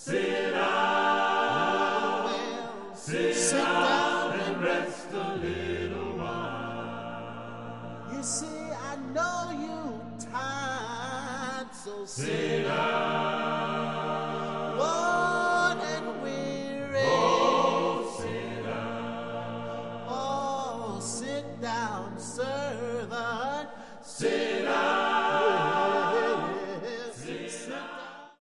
Sit down, well, sit down and rest a little while. You see, I know you tired, so sit down, worn and weary. Oh, sit down, oh, sit down, servant.